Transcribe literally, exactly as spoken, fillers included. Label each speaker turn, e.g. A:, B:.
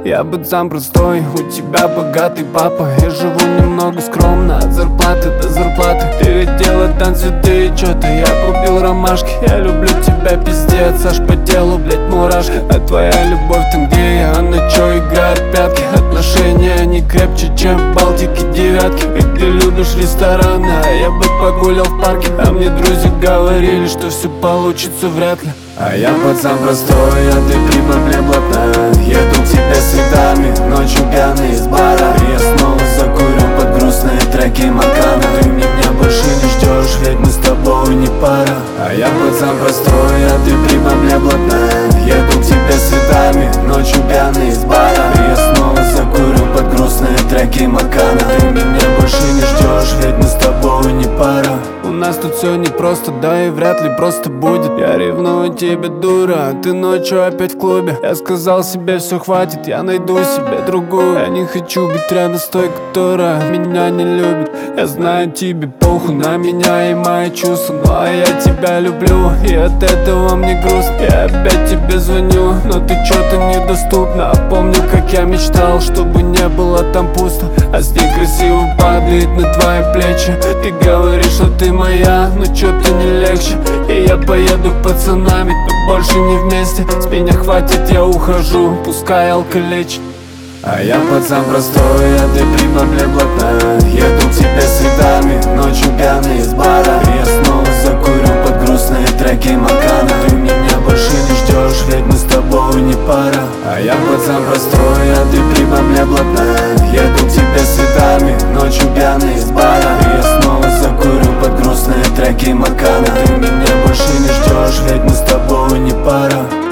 A: Я пацан простой, у тебя богатый папа. Я живу немного скромно, от зарплаты до зарплаты. Ты видела там цветы и чё-то я купил ромашки. Я люблю тебя, пиздец, аж по телу, блять, мурашки. А твоя любовь там, где я, на чё играют пятки. Отношения, они крепче, чем в Балтике девятки. Ведь ты любишь рестораны, а я бы погулял в парке. А мне друзья говорили, что все получится вряд ли. А я пацан простой, а ты при бабле блатная. Еду к тебе светами, ночью пьяный из бара. И я снова закурю под грустные треки Макана. Ты меня больше не ждешь, ведь мы с тобой не пара. А я пацан простой, а ты при бабле блатная. Еду к тебе светами, ночью пьяный из бара. И я снова закурю под грустные треки Макана. Ты меня больше не ждешь, ведь мы с тобой не пара. У нас тут все непросто, да и вряд ли просто будет. Я ревную тебе, дура, а ты ночью опять в клубе. Я сказал себе, все хватит, я найду себе другую. Я не хочу быть рядом с той, которая меня не любит. Я знаю, тебе похуй на меня и мои чувства, ну а я тебя люблю, и от этого мне грустно. Я опять тебе звоню, но ты чё-то недоступна. А помню, как я мечтал, чтобы не было там пусто. А снег красиво падает на твои плечи. Ты говоришь, что ты моя, но чё-то не легче. И я поеду пацанами, но больше не вместе. С меня хватит, я ухожу, пускай алкалечит. А я пацан простой, а ты при бабле блатная. Еду к тебе светами, ночью пьяный из бара. И я снова закурю под грустные треки Макана. Ты меня больше не ждешь, ведь мы с тобой не пара. А я пацан простой, а ты при бабле блатная. Еду к тебе светами, ночью пьяный из бара. И я снова закурю под грустные треки Макана. Ты меня больше не ждешь, ведь мы с тобой не пара.